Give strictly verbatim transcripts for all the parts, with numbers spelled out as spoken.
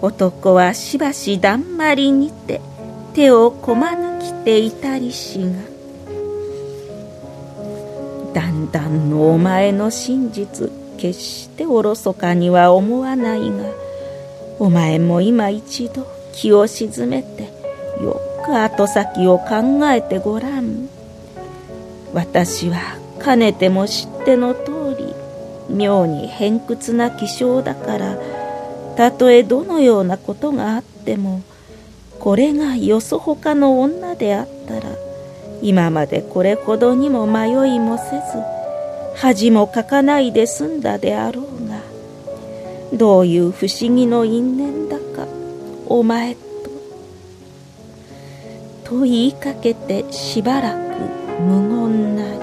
男はしばしだんまりにて手をこまぬきていたりしが、だんだんのお前の真実決しておろそかには思わないが、お前も今一度気を静めてよく後先を考えてごらん。私はかねても知っての通り妙に偏屈な気性だから、たとえどのようなことがあっても、これがよそほかの女であったら今までこれほどにも迷いもせず恥もかかないで済んだであろうが、どういう不思議の因縁だかお前と。と言いかけてしばらく無言なり、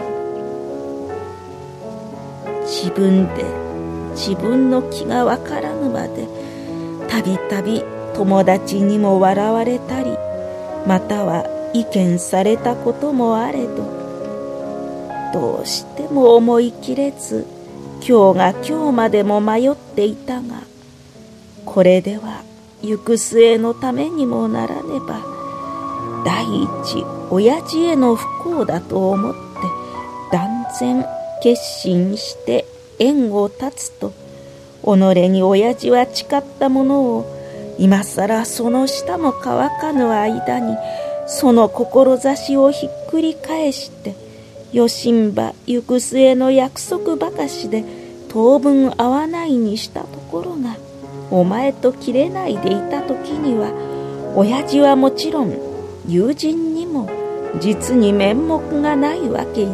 自分で自分の気がわからぬまでたびたび友達にも笑われたり、または意見されたこともあれど、どうしても思い切れず今日が今日までも迷っていたが、これでは行く末のためにもならねば、第一親父への不幸だと思って断然決心して縁を断つと、己に親父は誓ったものを今さらその舌も乾かぬ間にその志をひっくり返して、よしんば行く末の約束ばかしで当分会わないにしたところが、お前と切れないでいた時には親父はもちろん友人にも実に面目がないわけゆ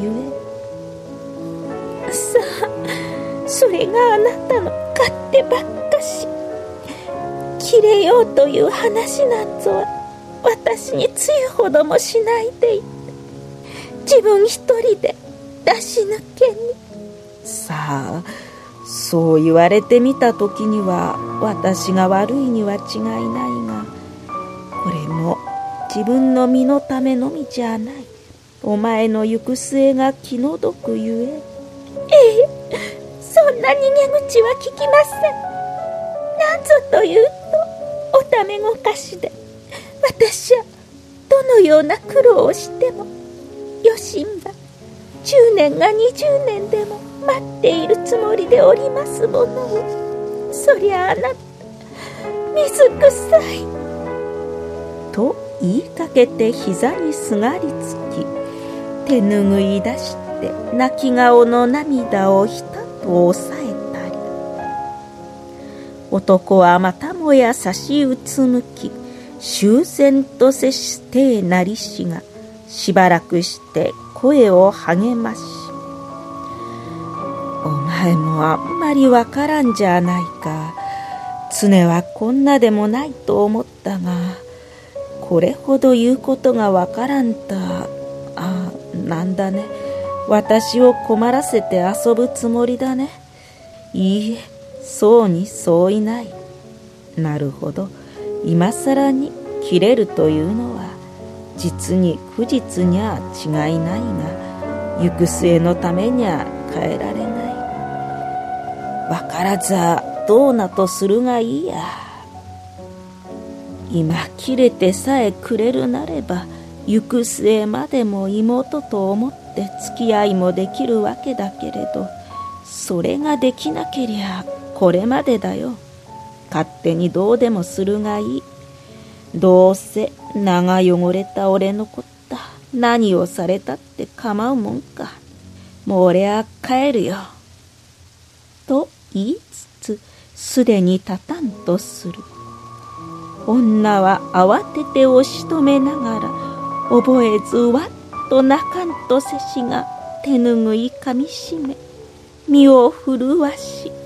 え。さあ、それがあなたの勝手ばっかし。切れようという話なんぞは私につゆほどもしないでいて、自分一人で出し抜けに。さあ、そう言われてみたときには私が悪いには違いないが、これも自分の身のためのみじゃない。お前の行く末が気の毒ゆえ。 ええ、そんな逃げ口は聞きません。なんぞというとおためごかしで、私はどのような苦労をしてもよしんばじゅうねんがにじゅうねんでも待っているつもりでおりますものを。そりゃあなた水臭いと言いかけて膝にすがりつき、手ぬぐい出して泣き顔の涙をひたと抑えたり、男はまたもや差しうつむき修然と接してなりしが、しばらくして声を励まし、お前もあんまりわからんじゃないか。常はこんなでもないと思ったが、これほど言うことがわからんた。あ、なんだね、私を困らせて遊ぶつもりだね。いいえ、そうにそういない。なるほど、今さらに切れるというのは実に不実にゃ違いないが、行く末のためにゃ変えられない。わからざどうなとするがいいや。今切れてさえくれるなれば、行く末までも妹と思って付き合いもできるわけだけれど、それができなけりゃこれまでだよ。勝手にどうでもするがいい。どうせ長汚れた俺のこった何をされたって構うもんか。もう俺は帰るよ。と言いつつすでに立たんとする。女は慌てて押し止めながら、覚えずわっと泣かんとせしが手ぬぐいかみしめ身を震わし、